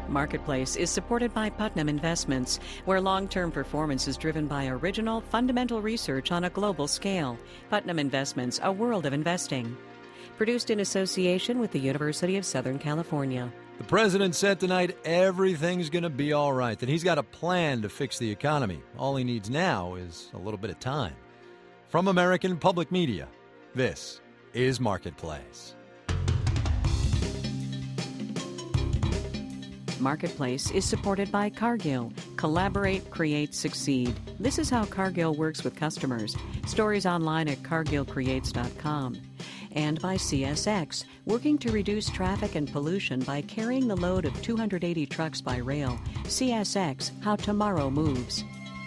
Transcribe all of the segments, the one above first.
Marketplace is supported by Putnam Investments, where long-term performance is driven by original, fundamental research on a global scale. Putnam Investments, a world of investing. Produced in association with the University of Southern California. The president said tonight everything's going to be all right, that he's got a plan to fix the economy. All he needs now is a little bit of time. From American Public Media, this is Marketplace. Marketplace is supported by Cargill. Collaborate, create, succeed. This is how Cargill works with customers. Stories online at cargillcreates.com. And by CSX, working to reduce traffic and pollution by carrying the load of 280 trucks by rail. CSX, how tomorrow moves.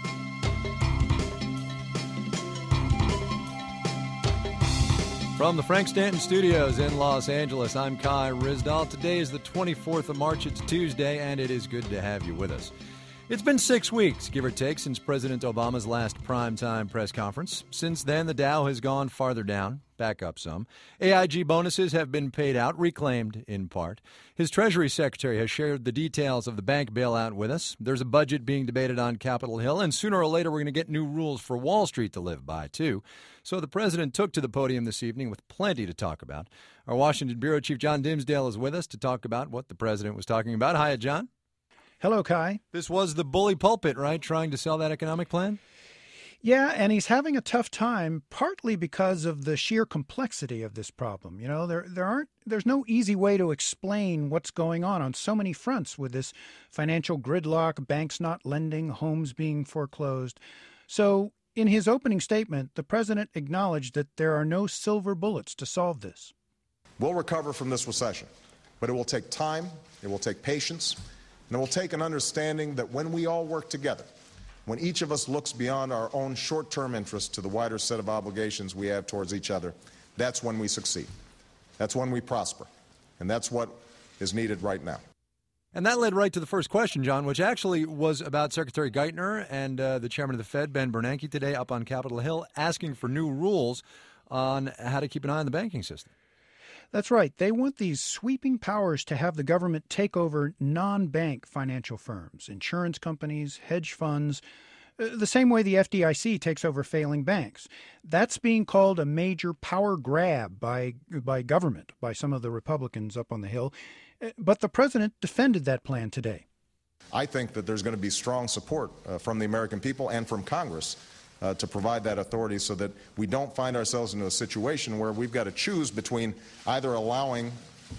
From the Frank Stanton Studios in Los Angeles, I'm Kai Ryssdal. Today is the 24th of March. It's Tuesday, and it is good to have you with us. It's been 6 weeks, give or take, since President Obama's last primetime press conference. Since then, the Dow has gone farther down, back up some. AIG bonuses have been paid out, reclaimed in part. His Treasury Secretary has shared the details of the bank bailout with us. There's a budget being debated on Capitol Hill, and sooner or later we're going to get new rules for Wall Street to live by, too. So the president took to the podium this evening with plenty to talk about. Our Washington Bureau Chief John Dimsdale is with us to talk about what the president was talking about. Hiya, John. Hello, Kai. This was the bully pulpit, right, trying to sell that economic plan? Yeah, and he's having a tough time, partly because of the sheer complexity of this problem. You know, there's no easy way to explain what's going on so many fronts with this financial gridlock, banks not lending, homes being foreclosed. So in his opening statement, the president acknowledged that there are no silver bullets to solve this. We'll recover from this recession, but it will take time, it will take patience, and it will take an understanding that when we all work together, when each of us looks beyond our own short-term interests to the wider set of obligations we have towards each other, that's when we succeed. That's when we prosper. And that's what is needed right now. And that led right to the first question, John, which actually was about Secretary Geithner and the chairman of the Fed, Ben Bernanke, today up on Capitol Hill, asking for new rules on how to keep an eye on the banking system. That's right. They want these sweeping powers to have the government take over non-bank financial firms, insurance companies, hedge funds, the same way the FDIC takes over failing banks. That's being called a major power grab by government, by some of the Republicans up on the Hill. But the president defended that plan today. I think that there's going to be strong support from the American people and from Congress to provide that authority so that we don't find ourselves in a situation where we've got to choose between either allowing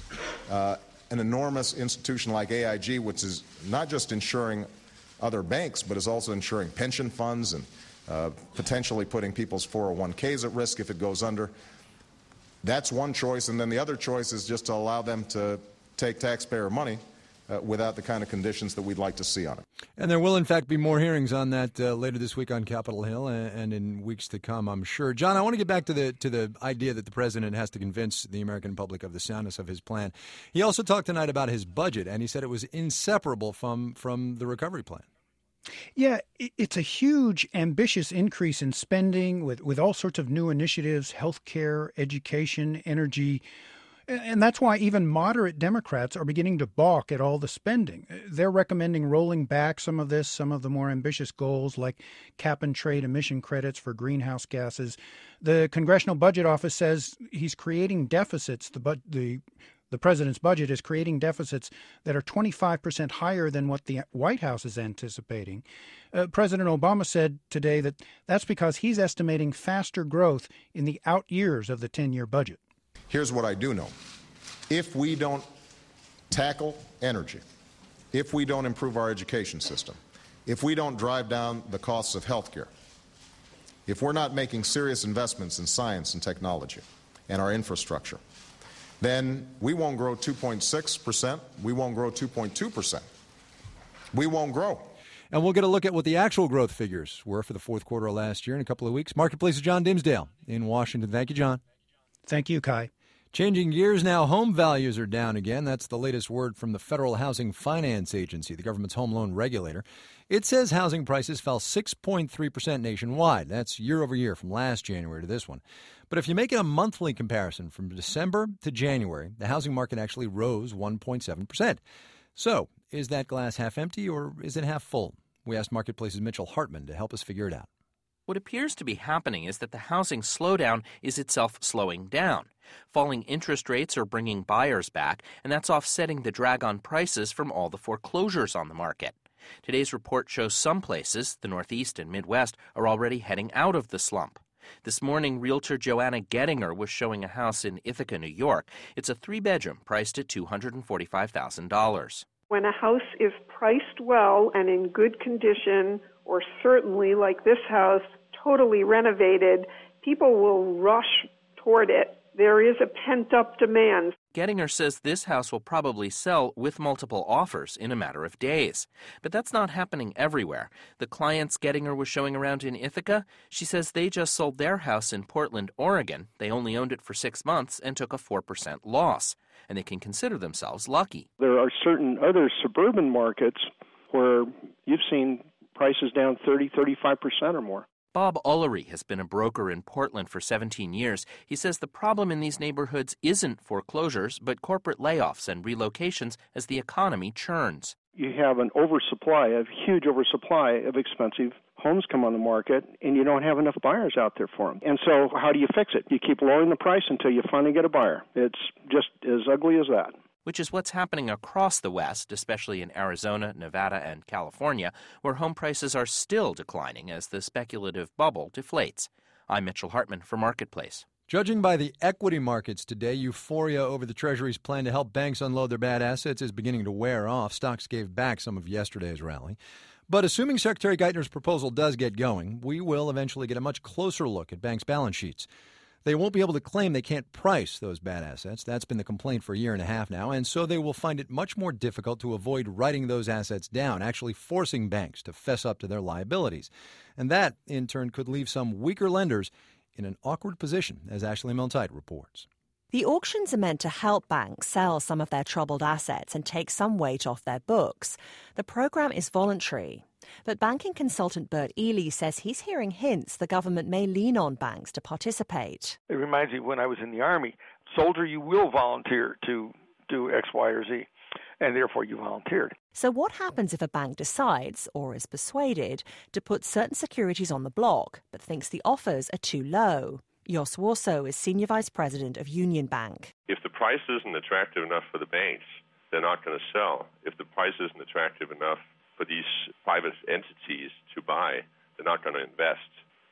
an enormous institution like AIG, which is not just insuring other banks, but is also insuring pension funds and potentially putting people's 401ks at risk if it goes under. That's one choice. And then the other choice is just to allow them to take taxpayer money without the kind of conditions that we'd like to see on it. And there will, in fact, be more hearings on that later this week on Capitol Hill and in weeks to come, I'm sure. John, I want to get back to the idea that the president has to convince the American public of the soundness of his plan. He also talked tonight about his budget, and he said it was inseparable from the recovery plan. Yeah, it's a huge, ambitious increase in spending with all sorts of new initiatives, healthcare, education, energy. And that's why even moderate Democrats are beginning to balk at all the spending. They're recommending rolling back some of the more ambitious goals like cap and trade emission credits for greenhouse gases. The Congressional Budget Office says he's creating deficits. The president's budget is creating deficits that are 25% higher than what the White House is anticipating. President Obama said today that that's because he's estimating faster growth in the out years of the 10-year budget. Here's what I do know. If we don't tackle energy, if we don't improve our education system, if we don't drive down the costs of health care, if we're not making serious investments in science and technology and our infrastructure, then we won't grow 2.6%, we won't grow 2.2%. We won't grow. And we'll get a look at what the actual growth figures were for the fourth quarter of last year in a couple of weeks. Marketplace's John Dimsdale in Washington. Thank you, John. Thank you, Kai. Changing gears now, home values are down again. That's the latest word from the Federal Housing Finance Agency, the government's home loan regulator. It says housing prices fell 6.3% nationwide. That's year over year from last January to this one. But if you make it a monthly comparison from December to January, the housing market actually rose 1.7%. So, is that glass half empty or is it half full? We asked Marketplace's Mitchell Hartman to help us figure it out. What appears to be happening is that the housing slowdown is itself slowing down. Falling interest rates are bringing buyers back, and that's offsetting the drag on prices from all the foreclosures on the market. Today's report shows some places, the Northeast and Midwest, are already heading out of the slump. This morning, realtor Joanna Gettinger was showing a house in Ithaca, New York. It's a 3-bedroom priced at $245,000. When a house is priced well and in good condition, or certainly like this house, totally renovated, people will rush toward it. There is a pent-up demand. Gettinger says this house will probably sell with multiple offers in a matter of days. But that's not happening everywhere. The clients Gettinger was showing around in Ithaca, she says they just sold their house in Portland, Oregon. They only owned it for 6 months and took a 4% loss. And they can consider themselves lucky. There are certain other suburban markets where you've seen prices down 30, 35% or more. Bob Ullery has been a broker in Portland for 17 years. He says the problem in these neighborhoods isn't foreclosures, but corporate layoffs and relocations as the economy churns. You have a huge oversupply of expensive homes come on the market, and you don't have enough buyers out there for them. And so how do you fix it? You keep lowering the price until you finally get a buyer. It's just as ugly as that. Which is what's happening across the West, especially in Arizona, Nevada, and California, where home prices are still declining as the speculative bubble deflates. I'm Mitchell Hartman for Marketplace. Judging by the equity markets today, euphoria over the Treasury's plan to help banks unload their bad assets is beginning to wear off. Stocks gave back some of yesterday's rally. But assuming Secretary Geithner's proposal does get going, we will eventually get a much closer look at banks' balance sheets. They won't be able to claim they can't price those bad assets. That's been the complaint for a year and a half now, and so they will find it much more difficult to avoid writing those assets down, actually forcing banks to fess up to their liabilities. And that, in turn, could leave some weaker lenders in an awkward position, as Ashley Milne-Tyte reports. The auctions are meant to help banks sell some of their troubled assets and take some weight off their books. The program is voluntary. But banking consultant Bert Ely says he's hearing hints the government may lean on banks to participate. It reminds me of when I was in the Army. Soldier, you will volunteer to do X, Y, or Z, and therefore you volunteered. So what happens if a bank decides, or is persuaded, to put certain securities on the block, but thinks the offers are too low? Jos Warso is Senior Vice President of Union Bank. If the price isn't attractive enough for the banks, they're not going to sell. If the price isn't attractive enough for these private entities to buy, they're not going to invest.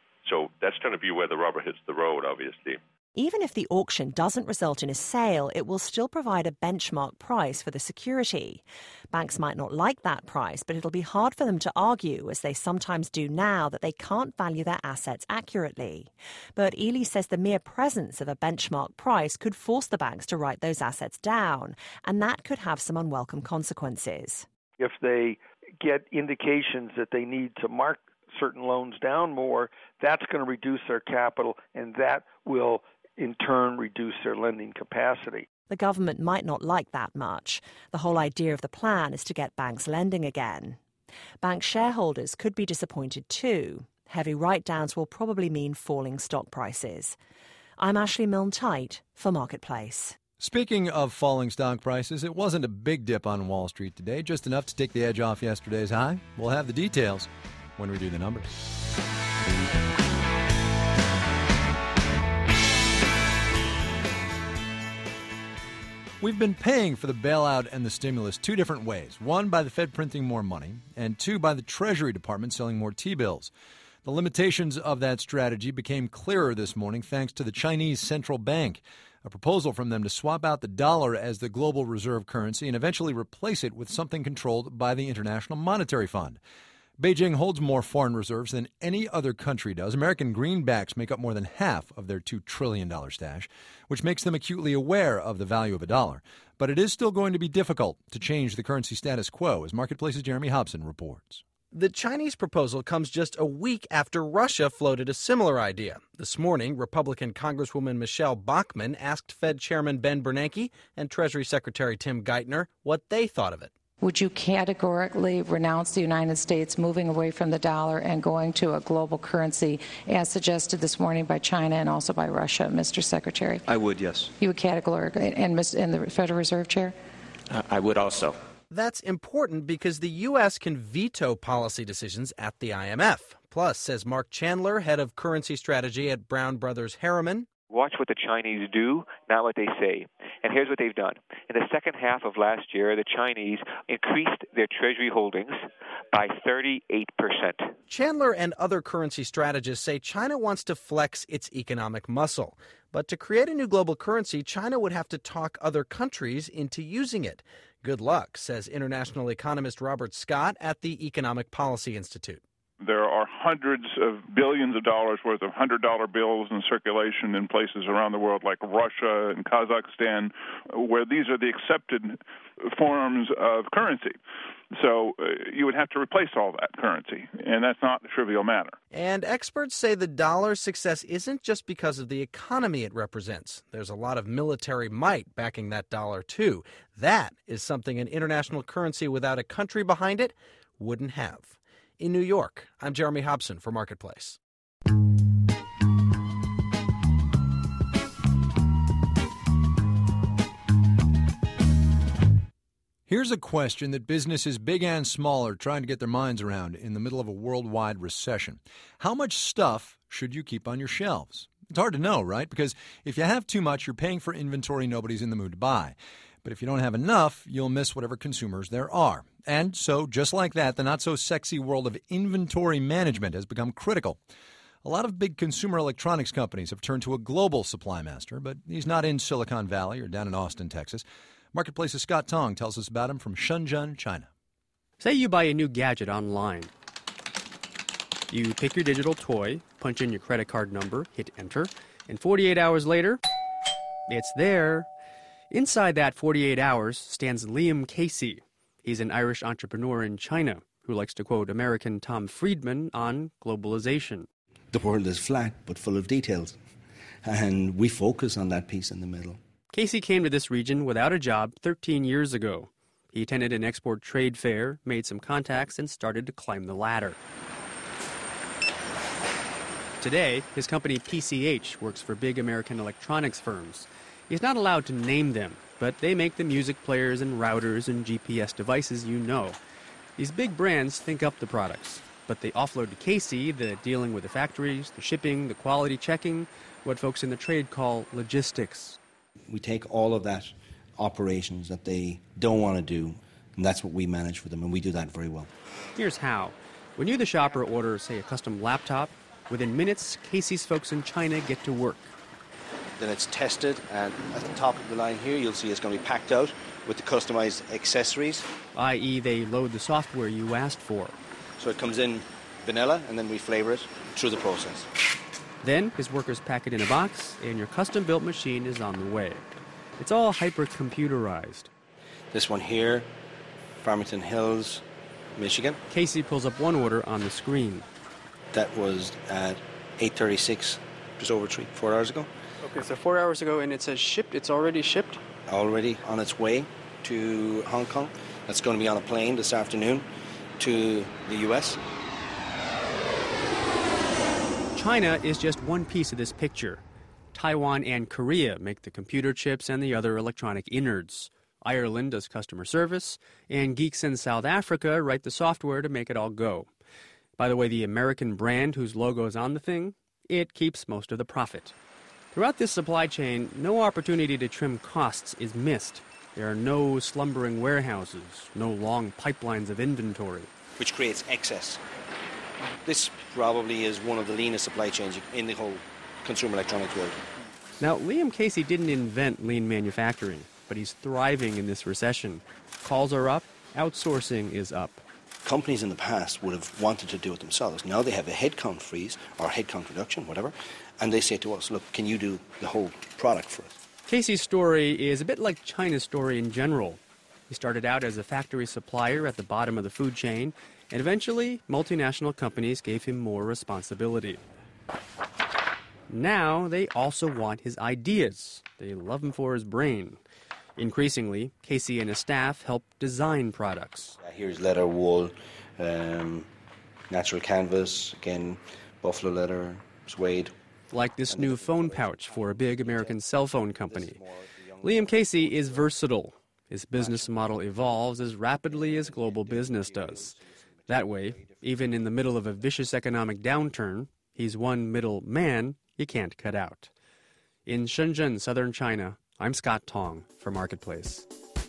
So that's going to be where the rubber hits the road, obviously. Even if the auction doesn't result in a sale, it will still provide a benchmark price for the security. Banks might not like that price, but it'll be hard for them to argue, as they sometimes do now, that they can't value their assets accurately. But Ely says the mere presence of a benchmark price could force the banks to write those assets down, and that could have some unwelcome consequences. If they get indications that they need to mark certain loans down more, that's going to reduce their capital, and that will in turn reduce their lending capacity. The government might not like that much. The whole idea of the plan is to get banks lending again. Bank shareholders could be disappointed too. Heavy write-downs will probably mean falling stock prices. I'm Ashley Milne-Tyte for Marketplace. Speaking of falling stock prices, it wasn't a big dip on Wall Street today, just enough to take the edge off yesterday's high. We'll have the details when we do the numbers. We've been paying for the bailout and the stimulus two different ways. One, by the Fed printing more money, and two, by the Treasury Department selling more T-bills. The limitations of that strategy became clearer this morning thanks to the Chinese central bank. A proposal from them to swap out the dollar as the global reserve currency and eventually replace it with something controlled by the International Monetary Fund. Beijing holds more foreign reserves than any other country does. American greenbacks make up more than half of their $2 trillion stash, which makes them acutely aware of the value of a dollar. But it is still going to be difficult to change the currency status quo, as Marketplace's Jeremy Hobson reports. The Chinese proposal comes just a week after Russia floated a similar idea. This morning, Republican Congresswoman Michelle Bachmann asked Fed Chairman Ben Bernanke and Treasury Secretary Tim Geithner what they thought of it. Would you categorically renounce the United States moving away from the dollar and going to a global currency, as suggested this morning by China and also by Russia, Mr. Secretary? I would, yes. You would categorically, and the Federal Reserve Chair? I would also. That's important because the U.S. can veto policy decisions at the IMF. Plus, says Mark Chandler, head of currency strategy at Brown Brothers Harriman, watch what the Chinese do, not what they say. And here's what they've done. In the second half of last year, the Chinese increased their treasury holdings by 38%. Chandler and other currency strategists say China wants to flex its economic muscle. But to create a new global currency, China would have to talk other countries into using it. Good luck, says international economist Robert Scott at the Economic Policy Institute. There are hundreds of billions of dollars worth of $100 bills in circulation in places around the world like Russia and Kazakhstan, where these are the accepted forms of currency. So you would have to replace all that currency, and that's not a trivial matter. And experts say the dollar's success isn't just because of the economy it represents. There's a lot of military might backing that dollar, too. That is something an international currency without a country behind it wouldn't have. In New York, I'm Jeremy Hobson for Marketplace. Here's a question that businesses big and small are trying to get their minds around in the middle of a worldwide recession. How much stuff should you keep on your shelves? It's hard to know, right? Because if you have too much, you're paying for inventory nobody's in the mood to buy. But if you don't have enough, you'll miss whatever consumers there are. And so, just like that, the not-so-sexy world of inventory management has become critical. A lot of big consumer electronics companies have turned to a global supply master, but he's not in Silicon Valley or down in Austin, Texas. Marketplace's Scott Tong tells us about him from Shenzhen, China. Say you buy a new gadget online. You pick your digital toy, punch in your credit card number, hit enter, and 48 hours later, it's there. Inside that 48 hours stands Liam Casey. He's an Irish entrepreneur in China who likes to quote American Tom Friedman on globalization. The world is flat but full of details, and we focus on that piece in the middle. Casey came to this region without a job 13 years ago. He attended an export trade fair, made some contacts, and started to climb the ladder. Today, his company PCH works for big American electronics firms. He's not allowed to name them, but they make the music players and routers and GPS devices you know. These big brands think up the products, but they offload to Casey the dealing with the factories, the shipping, the quality checking, what folks in the trade call logistics. We take all of that operations that they don't want to do, and that's what we manage for them, and we do that very well. Here's how. When you, the shopper, order, say, a custom laptop, within minutes, Casey's folks in China get to work. Then it's tested, and at the top of the line here, you'll see it's going to be packed out with the customized accessories. I.e., they load the software you asked for. So it comes in vanilla, and then we flavor it through the process. Then his workers pack it in a box, and your custom-built machine is on the way. It's all hyper-computerized. This one here, Farmington Hills, Michigan. Casey pulls up one order on the screen. That was at 8:36, just over 4 hours ago. Okay, so 4 hours ago, and it says shipped. It's already shipped? Already on its way to Hong Kong. That's going to be on a plane this afternoon to the U.S. China is just one piece of this picture. Taiwan and Korea make the computer chips and the other electronic innards. Ireland does customer service, and geeks in South Africa write the software to make it all go. By the way, the American brand whose logo is on the thing, it keeps most of the profit. Throughout this supply chain, no opportunity to trim costs is missed. There are no slumbering warehouses, no long pipelines of inventory. Which creates excess. This probably is one of the leanest supply chains in the whole consumer electronics world. Now, Liam Casey didn't invent lean manufacturing, but he's thriving in this recession. Calls are up, outsourcing is up. Companies in the past would have wanted to do it themselves. Now they have a headcount freeze or headcount reduction, whatever, and they say to us, look, can you do the whole product for us? Casey's story is a bit like China's story in general. He started out as a factory supplier at the bottom of the food chain, and eventually multinational companies gave him more responsibility. Now they also want his ideas. They love him for his brain. Increasingly, Casey and his staff help design products. Here's leather, wool, natural canvas, again, buffalo leather, suede. Like this new phone pouch for a big American cell phone company. Liam Casey is versatile. His business model evolves as rapidly as global business does. That way, even in the middle of a vicious economic downturn, he's one middle man you can't cut out. In Shenzhen, southern China, I'm Scott Tong for Marketplace.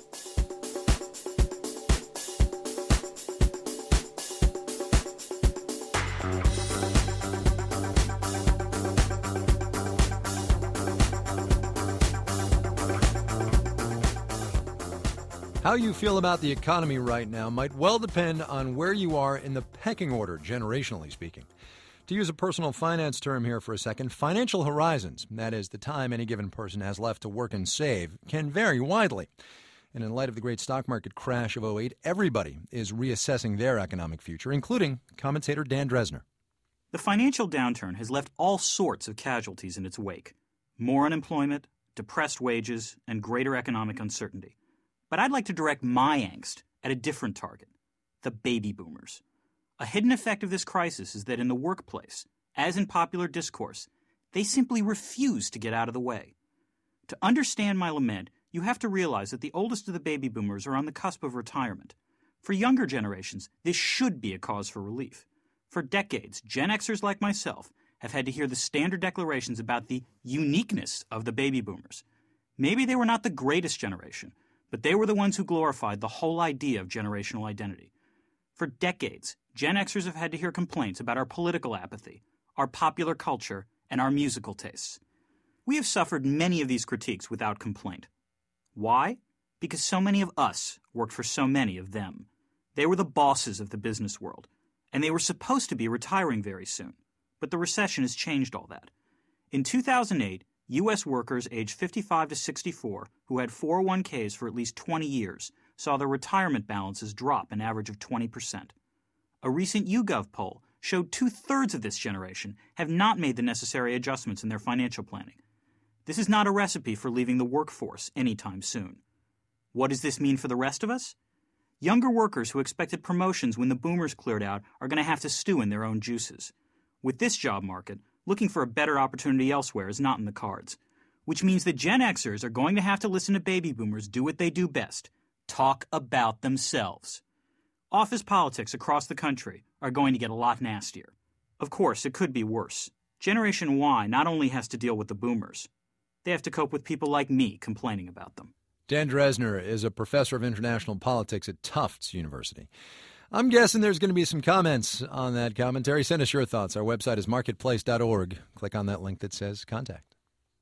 How you feel about the economy right now might well depend on where you are in the pecking order, generationally speaking. To use a personal finance term here for a second, financial horizons, that is, the time any given person has left to work and save, can vary widely. And in light of the great stock market crash of 2008, everybody is reassessing their economic future, including commentator Dan Dresner. The financial downturn has left all sorts of casualties in its wake. More unemployment, depressed wages, and greater economic uncertainty. But I'd like to direct my angst at a different target, the baby boomers. A hidden effect of this crisis is that in the workplace, as in popular discourse, they simply refuse to get out of the way. To understand my lament, you have to realize that the oldest of the baby boomers are on the cusp of retirement. For younger generations, this should be a cause for relief. For decades, Gen Xers like myself have had to hear the standard declarations about the uniqueness of the baby boomers. Maybe they were not the greatest generation, but they were the ones who glorified the whole idea of generational identity. For decades, Gen Xers have had to hear complaints about our political apathy, our popular culture, and our musical tastes. We have suffered many of these critiques without complaint. Why? Because so many of us worked for so many of them. They were the bosses of the business world, and they were supposed to be retiring very soon. But the recession has changed all that. In 2008, U.S. workers aged 55 to 64 who had 401ks for at least 20 years saw their retirement balances drop an average of 20%. A recent YouGov poll showed 2/3 of this generation have not made the necessary adjustments in their financial planning. This is not a recipe for leaving the workforce anytime soon. What does this mean for the rest of us? Younger workers who expected promotions when the boomers cleared out are going to have to stew in their own juices. With this job market, looking for a better opportunity elsewhere is not in the cards, which means that Gen Xers are going to have to listen to baby boomers do what they do best, talk about themselves. Office politics across the country are going to get a lot nastier. Of course, it could be worse. Generation Y not only has to deal with the boomers, they have to cope with people like me complaining about them. Dan Dresner is a professor of international politics at Tufts University. I'm guessing there's going to be some comments on that commentary. Send us your thoughts. Our website is marketplace.org. Click on that link that says contact.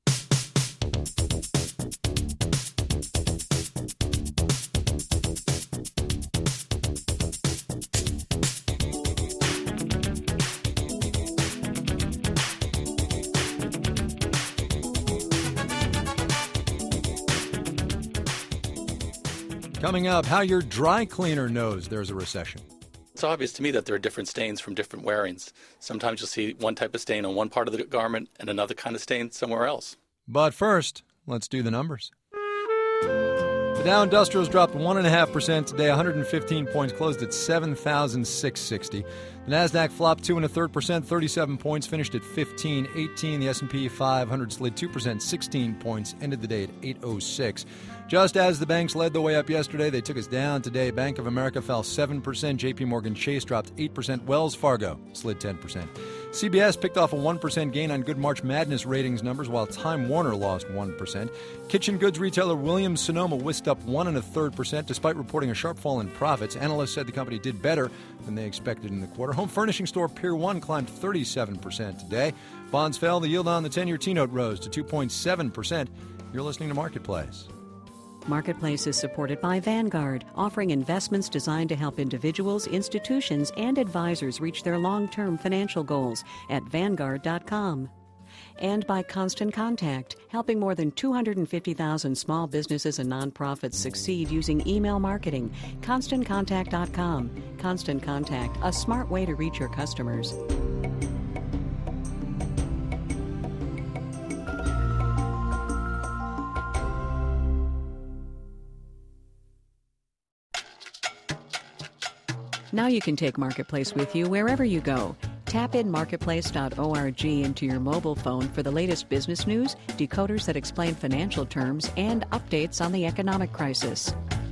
Coming up, how your dry cleaner knows there's a recession. It's obvious to me that there are different stains from different wearings. Sometimes you'll see one type of stain on one part of the garment and another kind of stain somewhere else. But first, let's do the numbers. The Dow Industrials dropped 1.5% today, 115 points, closed at 7,660. The Nasdaq flopped 2.33%, 37 points, finished at 1518. The S&P 500 slid 2%, 16 points, ended the day at 806. Just as the banks led the way up yesterday, they took us down today. Bank of America fell 7%, JP Morgan Chase dropped 8%, Wells Fargo slid 10%. CBS picked off a 1% gain on good March Madness ratings numbers, while Time Warner lost 1%. Kitchen goods retailer Williams-Sonoma whisked up 1 1/3%, despite reporting a sharp fall in profits. Analysts said the company did better than they expected in the quarter. Home furnishing store Pier 1 climbed 37% today. Bonds fell. The yield on the 10-year T-note rose to 2.7%. You're listening to Marketplace. Marketplace is supported by Vanguard, offering investments designed to help individuals, institutions, and advisors reach their long-term financial goals at Vanguard.com. And by Constant Contact, helping more than 250,000 small businesses and nonprofits succeed using email marketing. ConstantContact.com. Constant Contact, a smart way to reach your customers. Now you can take Marketplace with you wherever you go. Tap in marketplace.org into your mobile phone for the latest business news, decoders that explain financial terms, and updates on the economic crisis.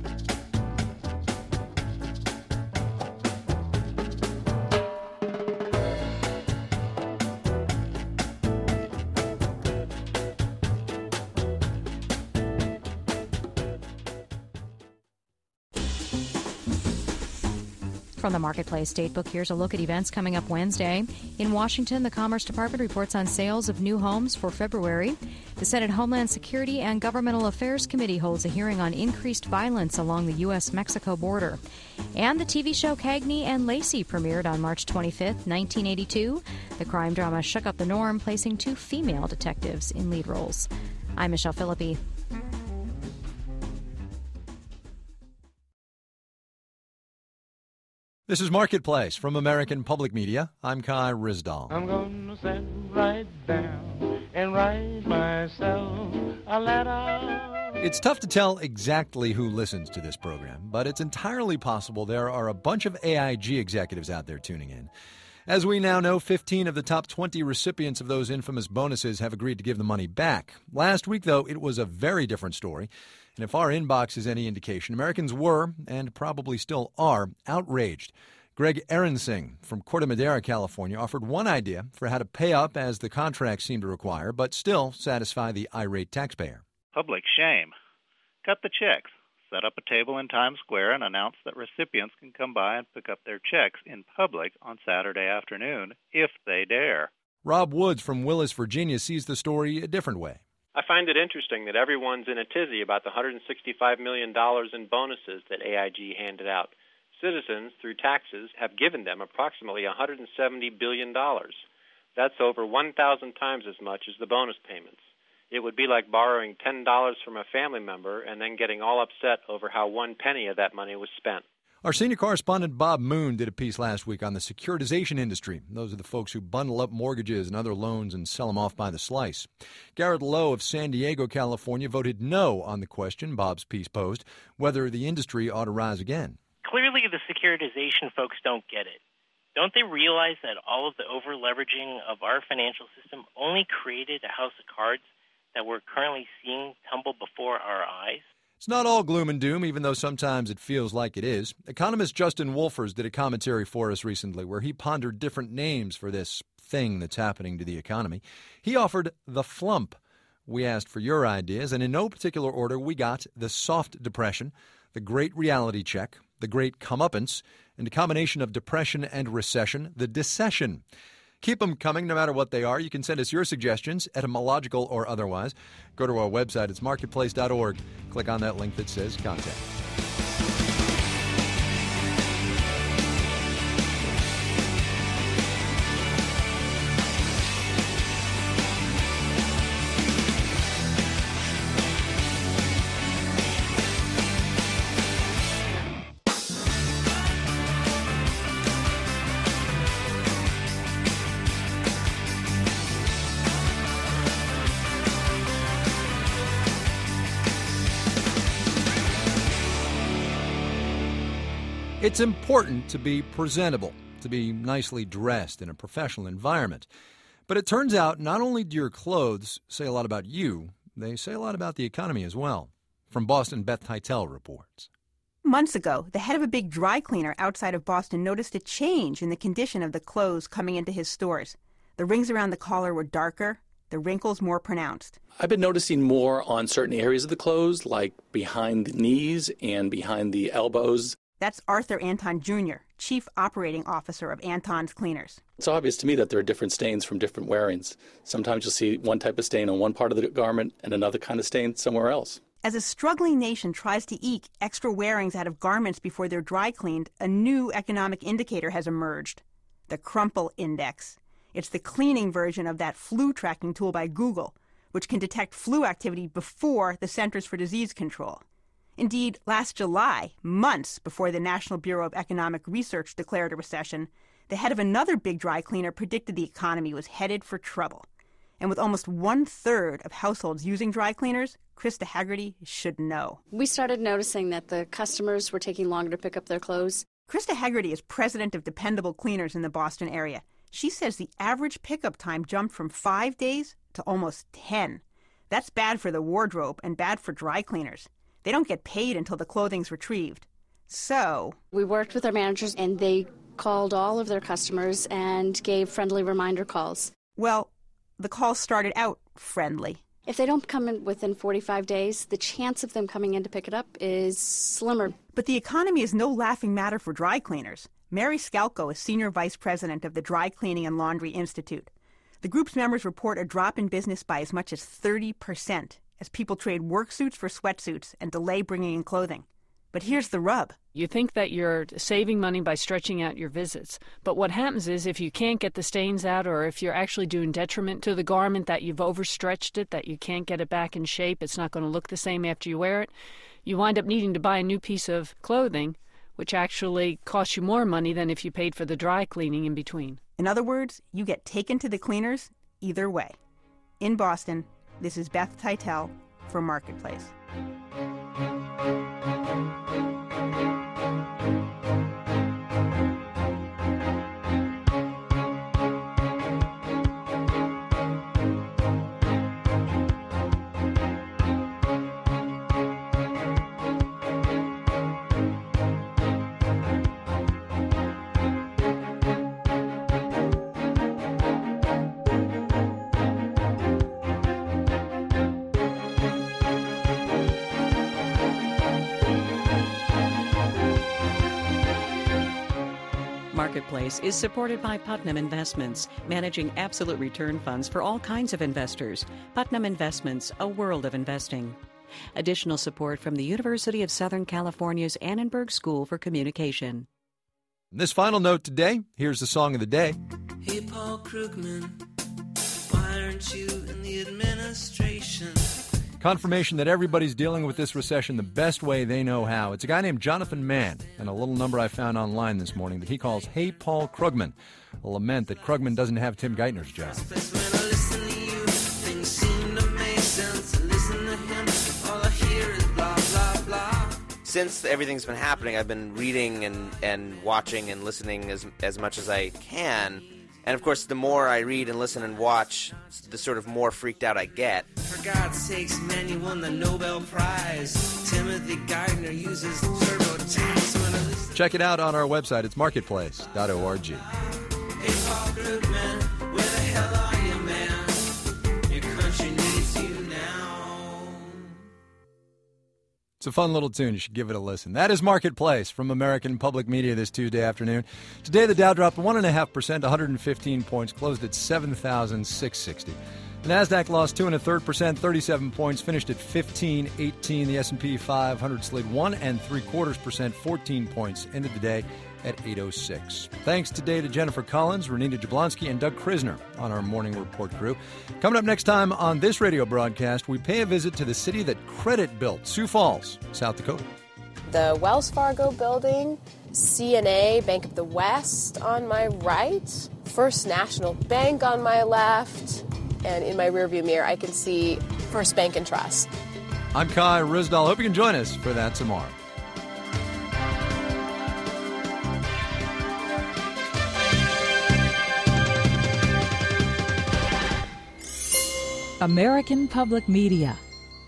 From the Marketplace Datebook, here's a look at events coming up Wednesday. In Washington, the Commerce Department reports on sales of new homes for February. The Senate Homeland Security and Governmental Affairs Committee holds a hearing on increased violence along the U.S.-Mexico border. And the TV show Cagney and Lacey premiered on March 25th, 1982. The crime drama shook up the norm, placing 2 female detectives in lead roles. I'm Michelle Philippi. This is Marketplace from American Public Media. I'm Kai Ryssdal. I'm gonna sit right down and write myself a letter. It's tough to tell exactly who listens to this program, but it's entirely possible there are a bunch of AIG executives out there tuning in. As we now know, 15 of the top 20 recipients of those infamous bonuses have agreed to give the money back. Last week, though, it was a very different story. And if our inbox is any indication, Americans were, and probably still are, outraged. Greg Arensing from Corte Madera, California, offered one idea for how to pay up as the contracts seem to require, but still satisfy the irate taxpayer. Public shame. Cut the checks. Set up a table in Times Square and announce that recipients can come by and pick up their checks in public on Saturday afternoon, if they dare. Rob Woods from Willis, Virginia, sees the story a different way. I find it interesting that everyone's in a tizzy about the $165 million in bonuses that AIG handed out. Citizens, through taxes, have given them approximately $170 billion. That's over 1,000 times as much as the bonus payments. It would be like borrowing $10 from a family member and then getting all upset over how 1 penny of that money was spent. Our senior correspondent Bob Moon did a piece last week on the securitization industry. Those are the folks who bundle up mortgages and other loans and sell them off by the slice. Garrett Lowe of San Diego, California, voted no on the question Bob's piece posed, whether the industry ought to rise again. Clearly, the securitization folks don't get it. Don't they realize that all of the over-leveraging of our financial system only created a house of cards that we're currently seeing tumble before our eyes? It's not all gloom and doom, even though sometimes it feels like it is. Economist Justin Wolfers did a commentary for us recently where he pondered different names for this thing that's happening to the economy. He offered the flump. We asked for your ideas, and in no particular order, we got the soft depression, the great reality check, the great comeuppance, and a combination of depression and recession, the decession. Keep them coming no matter what they are. You can send us your suggestions, etymological or otherwise. Go to our website. It's marketplace.org. Click on that link that says Contact. It's important to be presentable, to be nicely dressed in a professional environment. But it turns out not only do your clothes say a lot about you, they say a lot about the economy as well. From Boston, Beth Titel reports. Months ago, the head of a big dry cleaner outside of Boston noticed a change in the condition of the clothes coming into his stores. The rings around the collar were darker, the wrinkles more pronounced. I've been noticing more on certain areas of the clothes, like behind the knees and behind the elbows. That's Arthur Anton Jr., Chief Operating Officer of Anton's Cleaners. It's obvious to me that there are different stains from different wearings. Sometimes you'll see one type of stain on one part of the garment and another kind of stain somewhere else. As a struggling nation tries to eke extra wearings out of garments before they're dry cleaned, a new economic indicator has emerged, the Crumple Index. It's the cleaning version of that flu tracking tool by Google, which can detect flu activity before the Centers for Disease Control. Indeed, last July, months before the National Bureau of Economic Research declared a recession, the head of another big dry cleaner predicted the economy was headed for trouble. And with almost 1/3 of households using dry cleaners, Krista Haggerty should know. We started noticing that the customers were taking longer to pick up their clothes. Krista Haggerty is president of Dependable Cleaners in the Boston area. She says the average pickup time jumped from 5 days to almost 10. That's bad for the wardrobe and bad for dry cleaners. They don't get paid until the clothing's retrieved. So we worked with our managers, and they called all of their customers and gave friendly reminder calls. Well, the calls started out friendly. If they don't come in within 45 days, the chance of them coming in to pick it up is slimmer. But the economy is no laughing matter for dry cleaners. Mary Scalco is Senior Vice President of the Dry Cleaning and Laundry Institute. The group's members report a drop in business by as much as 30% as people trade work suits for sweatsuits and delay bringing in clothing. But here's the rub. You think that you're saving money by stretching out your visits. But what happens is if you can't get the stains out, or if you're actually doing detriment to the garment, that you've overstretched it, that you can't get it back in shape, it's not going to look the same after you wear it, you wind up needing to buy a new piece of clothing, which actually costs you more money than if you paid for the dry cleaning in between. In other words, you get taken to the cleaners either way. In Boston, this is Beth Titel for Marketplace. Marketplace is supported by Putnam Investments, managing absolute return funds for all kinds of investors. Putnam Investments, a world of investing. Additional support from the University of Southern California's Annenberg School for Communication. This final note today, here's the song of the day. Hey, Paul Krugman, why aren't you in the administration? Confirmation that everybody's dealing with this recession the best way they know how. It's a guy named Jonathan Mann, and a little number I found online this morning that he calls Hey Paul Krugman, a lament that Krugman doesn't have Tim Geithner's job. Since everything's been happening, I've been reading and watching and listening as much as I can. And, of course, the more I read and listen and watch, the sort of more freaked out I get. For God's sakes, man, you won the Nobel Prize. Timothy Geithner uses TurboTax. Check it out on our website. It's marketplace.org. Hey, Paul Krugman, where the hell are you, man? Your country needs you now. It's a fun little tune. You should give it a listen. That is Marketplace from American Public Media this Tuesday afternoon. Today, the Dow dropped 1.5%, 115 points, closed at 7,660. The NASDAQ lost 2 1/3%, 37 points, finished at 1518. The S&P 500 slid 1 3/4%, 14 points, ended the day at 806. Thanks today to Jennifer Collins, Renita Jablonski, and Doug Krisner on our Morning Report crew. Coming up next time on this radio broadcast, we pay a visit to the city that Credit built, Sioux Falls, South Dakota. The Wells Fargo building, CNA, Bank of the West on my right, First National Bank on my left, and in my rearview mirror I can see First Bank and Trust. I'm Kai Risdal. Hope you can join us for that tomorrow. American Public Media.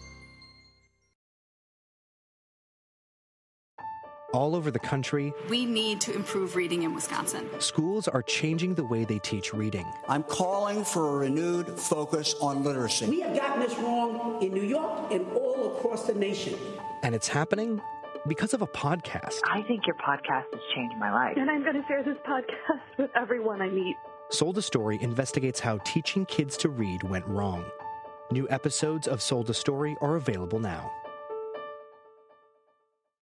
All over the country, we need to improve reading in Wisconsin. Schools are changing the way they teach reading. I'm calling for a renewed focus on literacy. We have gotten this wrong in New York and all across the nation. And it's happening because of a podcast. I think your podcast has changed my life. And I'm going to share this podcast with everyone I meet. Sold a Story investigates how teaching kids to read went wrong. New episodes of Sold a Story are available now.